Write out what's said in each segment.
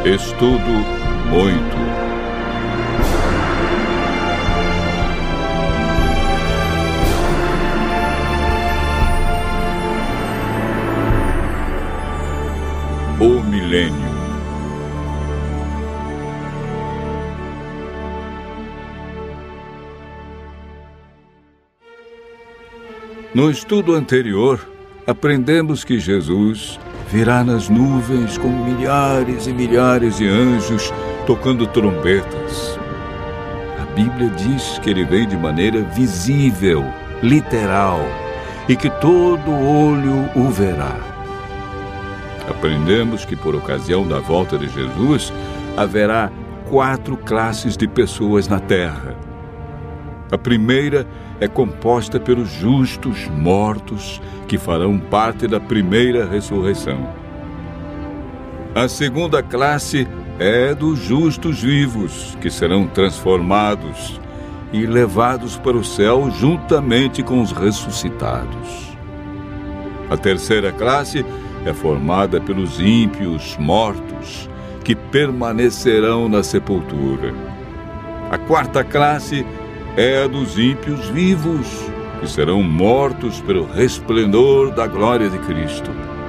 Estudo 8. O milênio. No estudo anterior, aprendemos que Jesus virá nas nuvens com milhares e milhares de anjos tocando trombetas. A Bíblia diz que ele vem de maneira visível, literal, e que todo olho o verá. Aprendemos que por ocasião da volta de Jesus, haverá 4 classes de pessoas na terra. A primeira é composta pelos justos mortos, que farão parte da primeira ressurreição. A segunda classe é dos justos vivos, que serão transformados e levados para o céu juntamente com os ressuscitados. A terceira classe é formada pelos ímpios mortos, que permanecerão na sepultura. A quarta classe é a dos ímpios vivos, que serão mortos pelo resplendor da glória de Cristo.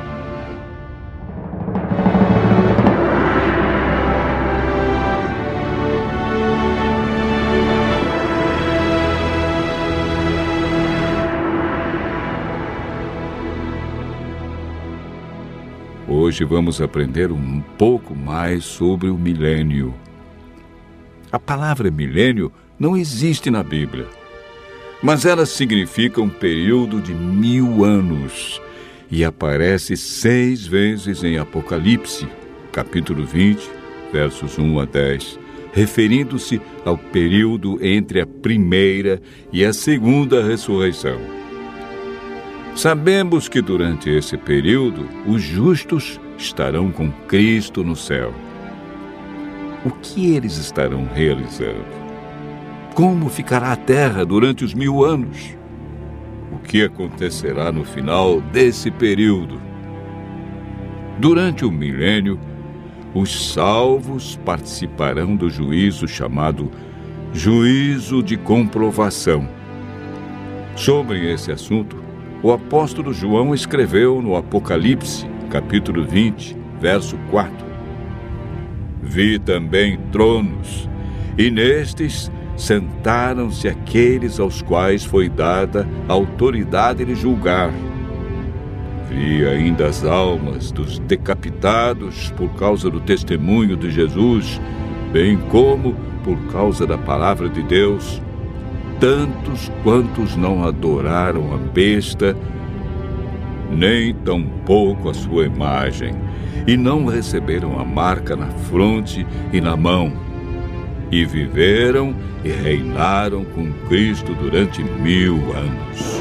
Hoje vamos aprender um pouco mais sobre o milênio. A palavra milênio não existe na Bíblia, mas ela significa um período de 1000 anos e aparece 6 vezes em Apocalipse, capítulo 20, versos 1 a 10, referindo-se ao período entre a primeira e a segunda ressurreição. Sabemos que durante esse período, os justos estarão com Cristo no céu. O que eles estarão realizando? Como ficará a terra durante os 1000 anos? O que acontecerá no final desse período? Durante o milênio, os salvos participarão do juízo chamado juízo de comprovação. Sobre esse assunto, o apóstolo João escreveu no Apocalipse, capítulo 20, verso 4. Vi também tronos, e nestes sentaram-se aqueles aos quais foi dada a autoridade de julgar. Vi ainda as almas dos decapitados por causa do testemunho de Jesus, bem como por causa da palavra de Deus, tantos quantos não adoraram a besta, nem tampouco a sua imagem, e não receberam a marca na fronte e na mão, e viveram e reinaram com Cristo durante 1000 anos.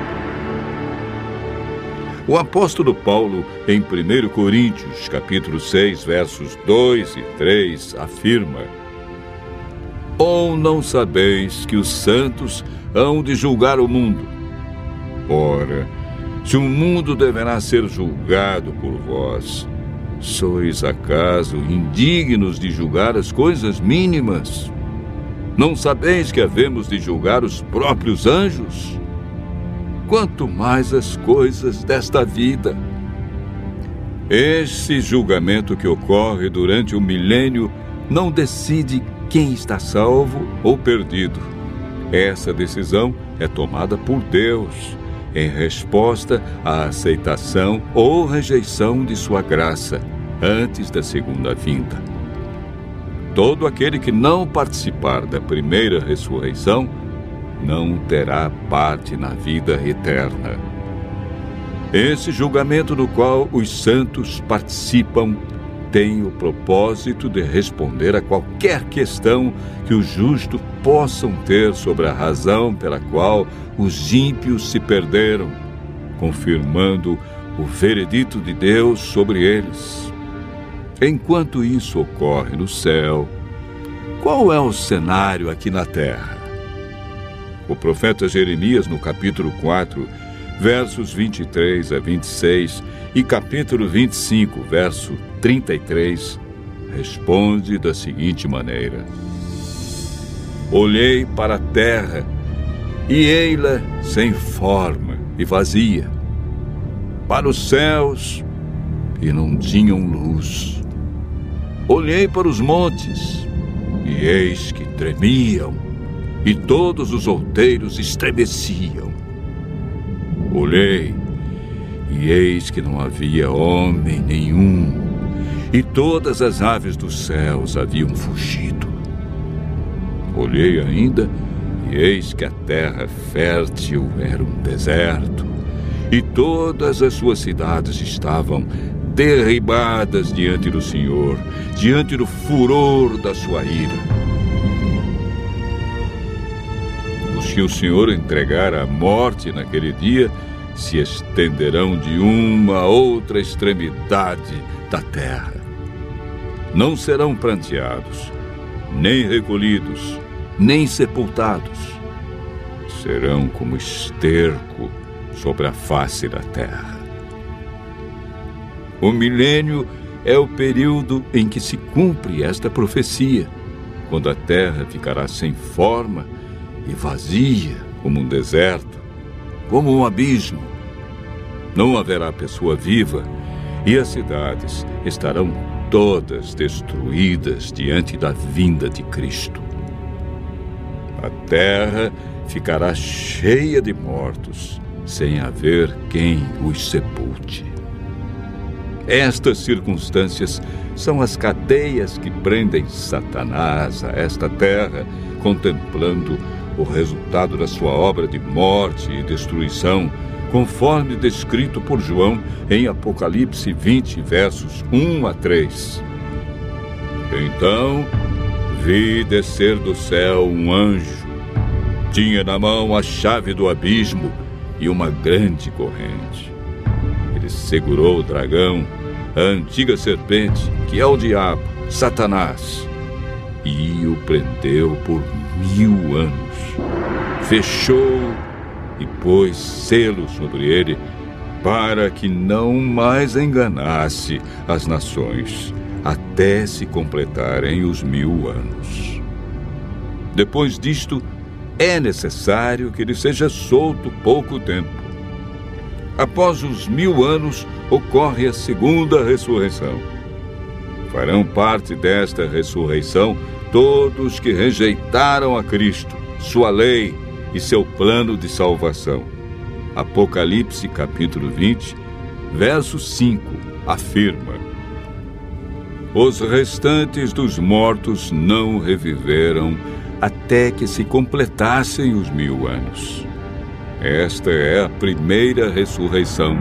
O apóstolo Paulo, em 1 Coríntios, capítulo 6, versos 2 e 3, afirma: Ou não sabeis que os santos hão de julgar o mundo? Ora, se o mundo deverá ser julgado por vós, sois acaso indignos de julgar as coisas mínimas? Não sabeis que havemos de julgar os próprios anjos? Quanto mais as coisas desta vida. Esse julgamento que ocorre durante o milênio não decide quem está salvo ou perdido. Essa decisão é tomada por Deus, em resposta à aceitação ou rejeição de sua graça, antes da segunda vinda. Todo aquele que não participar da primeira ressurreição não terá parte na vida eterna. Esse julgamento no qual os santos participam tem o propósito de responder a qualquer questão que os justos possam ter sobre a razão pela qual os ímpios se perderam, confirmando o veredito de Deus sobre eles. Enquanto isso ocorre no céu, qual é o cenário aqui na terra? O profeta Jeremias, no capítulo 4, versos 23 a 26, e capítulo 25, verso 33, responde da seguinte maneira: olhei para a terra, e ei-la sem forma e vazia, para os céus, e não tinham luz. Olhei para os montes, e eis que tremiam, e todos os outeiros estremeciam. Olhei, e eis que não havia homem nenhum, e todas as aves dos céus haviam fugido. Olhei ainda, e eis que a terra fértil era um deserto, e todas as suas cidades estavam derribadas diante do Senhor, diante do furor da sua ira. Os que o Senhor entregar à morte naquele dia se estenderão de uma a outra extremidade da terra. Não serão pranteados, nem recolhidos, nem sepultados. Serão como esterco sobre a face da terra. O milênio é o período em que se cumpre esta profecia, quando a terra ficará sem forma e vazia como um deserto, como um abismo. Não haverá pessoa viva e as cidades estarão todas destruídas diante da vinda de Cristo. A terra ficará cheia de mortos, sem haver quem os sepulte. Estas circunstâncias são as cadeias que prendem Satanás a esta terra, contemplando o resultado da sua obra de morte e destruição, conforme descrito por João em Apocalipse 20, versos 1 a 3. Então vi descer do céu um anjo. Tinha na mão a chave do abismo e uma grande corrente. Ele segurou o dragão, a antiga serpente, que é o diabo, Satanás, e o prendeu por 1000 anos. Fechou e pôs selo sobre ele, para que não mais enganasse as nações, até se completarem os 1000 anos. Depois disto, é necessário que ele seja solto pouco tempo. Após os 1000 anos, ocorre a segunda ressurreição. Farão parte desta ressurreição todos que rejeitaram a Cristo, sua lei e seu plano de salvação. Apocalipse capítulo 20, verso 5, afirma: os restantes dos mortos não reviveram até que se completassem os 1000 anos. Esta é a primeira ressurreição.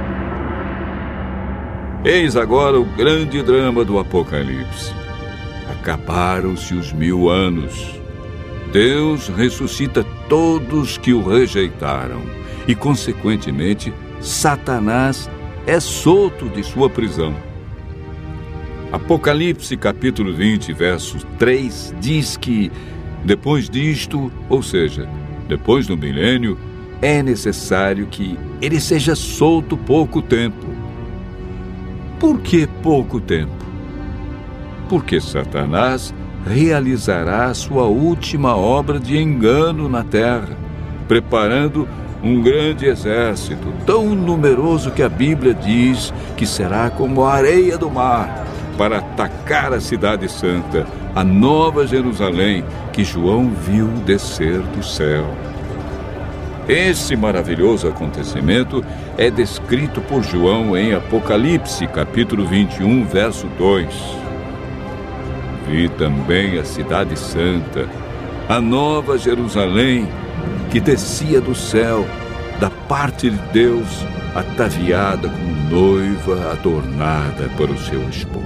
Eis agora o grande drama do Apocalipse. Acabaram-se os 1000 anos. Deus ressuscita todos que o rejeitaram e, consequentemente, Satanás é solto de sua prisão. Apocalipse capítulo 20, verso 3, diz que, depois disto, ou seja, depois do milênio, é necessário que ele seja solto pouco tempo. Por que pouco tempo? Porque Satanás realizará a sua última obra de engano na terra, preparando um grande exército, tão numeroso que a Bíblia diz que será como a areia do mar, para atacar a cidade santa, a nova Jerusalém, que João viu descer do céu. Esse maravilhoso acontecimento é descrito por João em Apocalipse, capítulo 21, verso 2. Vi também a cidade santa, a nova Jerusalém, que descia do céu, da parte de Deus, ataviada como noiva adornada para o seu esposo.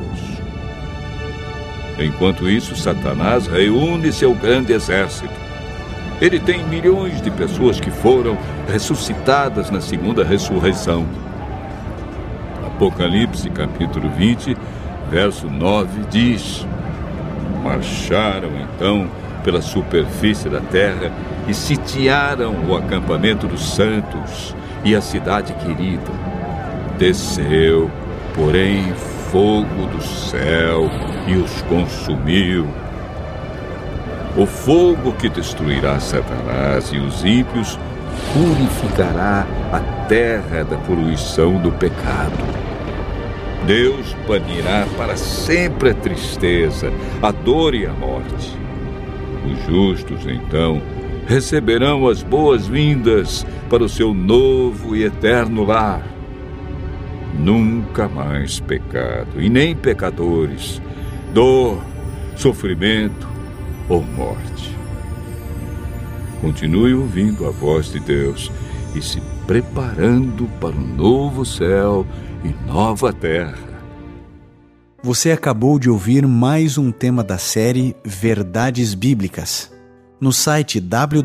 Enquanto isso, Satanás reúne seu grande exército. Ele tem milhões de pessoas que foram ressuscitadas na segunda ressurreição. Apocalipse, capítulo 20, verso 9, diz: marcharam então pela superfície da terra e sitiaram o acampamento dos santos e a cidade querida. Desceu, porém, fogo do céu e os consumiu. O fogo que destruirá Satanás e os ímpios purificará a terra da poluição do pecado. Deus banirá para sempre a tristeza, a dor e a morte. Os justos, então, receberão as boas-vindas para o seu novo e eterno lar. Nunca mais pecado, e nem pecadores, dor, sofrimento ou morte. Continue ouvindo a voz de Deus e se preparando para um novo céu e nova terra. Você acabou de ouvir mais um tema da série Verdades Bíblicas. No site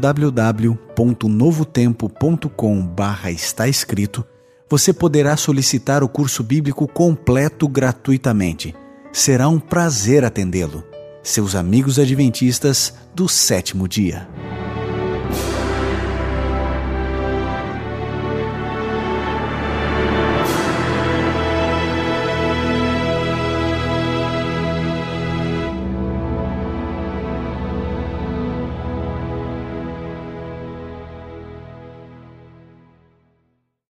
www.novotempo.com/está escrito, você poderá solicitar o curso bíblico completo gratuitamente. Será um prazer atendê-lo. Seus amigos adventistas do sétimo dia.